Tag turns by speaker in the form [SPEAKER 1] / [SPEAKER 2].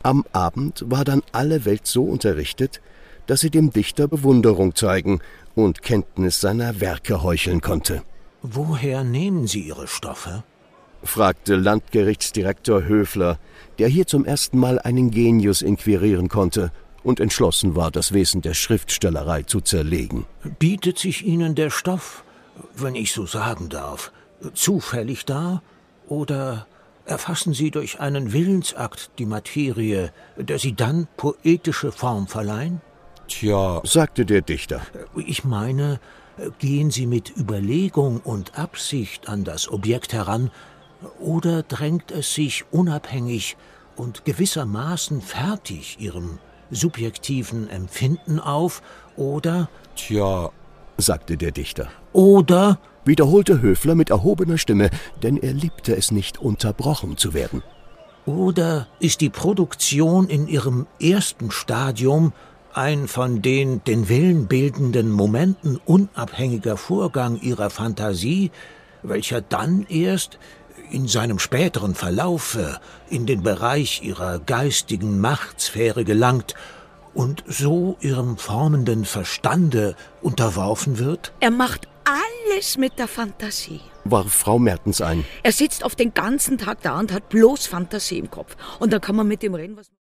[SPEAKER 1] Am Abend war dann alle Welt so unterrichtet, dass sie dem Dichter Bewunderung zeigen und Kenntnis seiner Werke heucheln konnte.
[SPEAKER 2] »Woher nehmen Sie Ihre Stoffe?«
[SPEAKER 1] fragte Landgerichtsdirektor Höfler, der hier zum ersten Mal einen Genius inquirieren konnte und entschlossen war, das Wesen der Schriftstellerei zu zerlegen.
[SPEAKER 2] »Bietet sich Ihnen der Stoff, wenn ich so sagen darf, zufällig dar, oder erfassen Sie durch einen Willensakt die Materie, der Sie dann poetische Form verleihen?«
[SPEAKER 1] »Tja«, sagte der Dichter.
[SPEAKER 2] »Ich meine, gehen Sie mit Überlegung und Absicht an das Objekt heran, oder drängt es sich unabhängig und gewissermaßen fertig Ihrem subjektiven Empfinden auf, oder?«
[SPEAKER 1] »Tja«, sagte der Dichter.
[SPEAKER 2] »Oder«,
[SPEAKER 1] wiederholte Höfler mit erhobener Stimme, denn er liebte es nicht, unterbrochen zu werden.
[SPEAKER 2] »Oder ist die Produktion in ihrem ersten Stadium ein von den Willen bildenden Momenten unabhängiger Vorgang Ihrer Fantasie, welcher dann erst in seinem späteren Verlaufe in den Bereich Ihrer geistigen Machtsphäre gelangt und so Ihrem formenden Verstande unterworfen wird?«
[SPEAKER 3] Er macht alles mit der Fantasie,
[SPEAKER 1] warf Frau Mertens ein.
[SPEAKER 3] Er sitzt oft den ganzen Tag da und hat bloß Fantasie im Kopf. Und dann kann man mit ihm reden, was